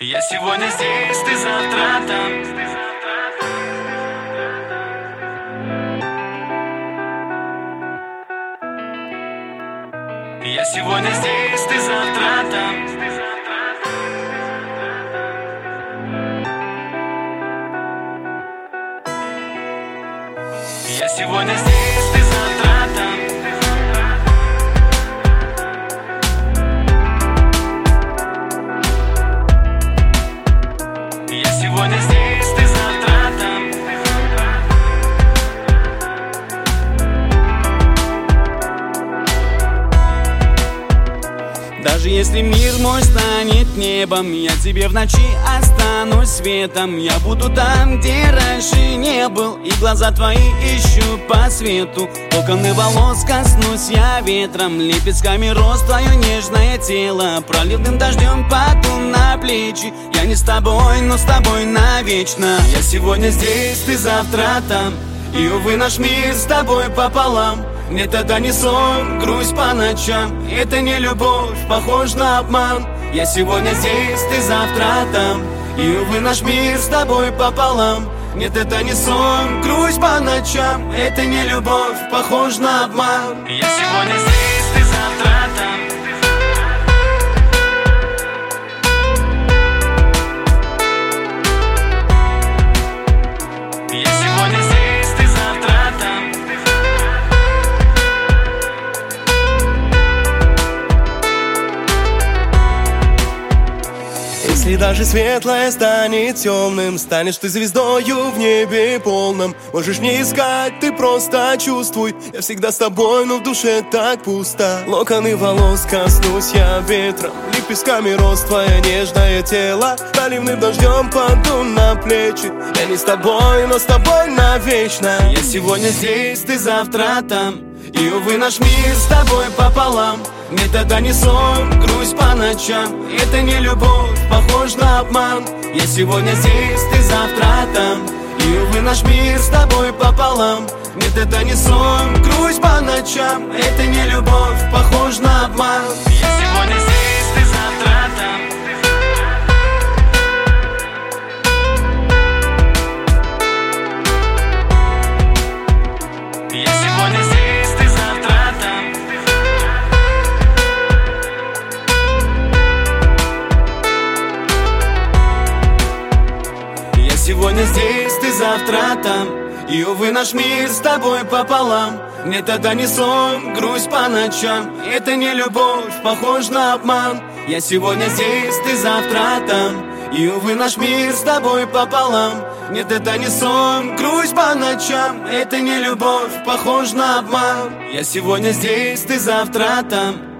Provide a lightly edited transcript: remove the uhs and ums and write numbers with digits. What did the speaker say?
Я сегодня здесь, ты завтра там. Я сегодня здесь, ты завтра там. Я сегодня здесь, ты завтра там. Я сегодня здесь, ты завтра там. Даже если мир мой станет небом, я тебе в ночи останусь светом. Я буду там, где раньше не был, и глаза твои ищу по свету. Локоны волос коснусь я ветром, лепестками роз твое нежное тело. Проливным дождем паду на плечи. Я не с тобой, но с тобой навечно. Я сегодня здесь, ты завтра там. И, увы, наш мир с тобой пополам. Нет, это не сон, грусть по ночам. Это не любовь, похож на обман. Я сегодня здесь, ты завтра там. И, увы, наш мир с тобой пополам. Нет, это не сон, грусть по ночам. Это не любовь, похож на обман. Я сегодня здесь, ты завтра там. Я сегодня здесь, ты завтра там. Если даже светлое станет темным, станешь ты звездою в небе полном. Можешь не искать, ты просто чувствуй. Я всегда с тобой, но в душе так пусто. Локоны волос коснусь я ветром, лепестками роз твое нежное тело. Проливным дождем паду на плечи. Я не с тобой, но с тобой навечно. Я сегодня здесь, ты завтра там. И, увы, наш мир с тобой пополам. Нет, это не сон, грусть по ночам. Это не любовь, похож на обман. Я сегодня здесь, ты завтра там. И, увы, наш мир с тобой пополам. Нет, это не сон, грусть по ночам. Это не любовь, похож на обман. Я сегодня здесь, ты завтра там. Я сегодня здесь, ты завтра там. Я сегодня здесь, ты завтра там. И, увы, наш мир с тобой пополам. Нет, это не сон, грусть по ночам. Это не любовь, похож на обман. Я сегодня здесь, ты завтра там. И, увы, наш мир с тобой пополам. Нет, это не сон, грусть по ночам. Это не любовь, похож на обман. Я сегодня здесь, ты завтра там.